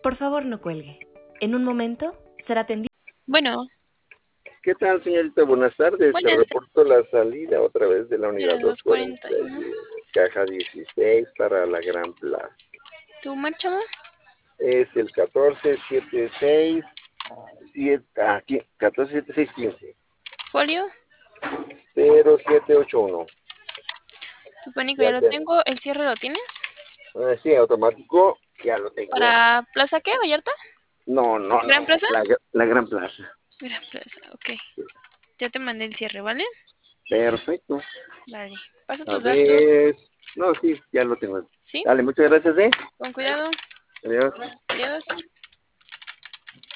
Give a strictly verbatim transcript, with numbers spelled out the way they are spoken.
Por favor, no cuelgue. En un momento será atendido. Bueno, ¿Qué tal, señorita? Buenas tardes. Te buenas reporto la salida otra vez de la unidad tardes, dos cuarenta y uno. doscientos cuarenta y uno, caja dieciséis para la Gran Plaza. ¿Tu marcha? Es el catorce setenta y seis, siete, aquí, catorce setenta y seis quince, ¿Folio? cero siete ocho uno. Tu pánico ya Ya lo te, tengo. ¿El cierre lo tienes? ah, sí, automático, ya lo tengo. ¿Para Plaza qué? ¿Vallarta? No, no, no, ¿Gran Plaza? la, la Gran Plaza. Gran Plaza, ok. Ya te mandé el cierre, ¿vale? Perfecto. Vale. Pasa A tus datos. ver, no, sí, ya lo tengo. ¿Sí? Dale, muchas gracias, ¿eh? Con cuidado. Adiós. Adiós.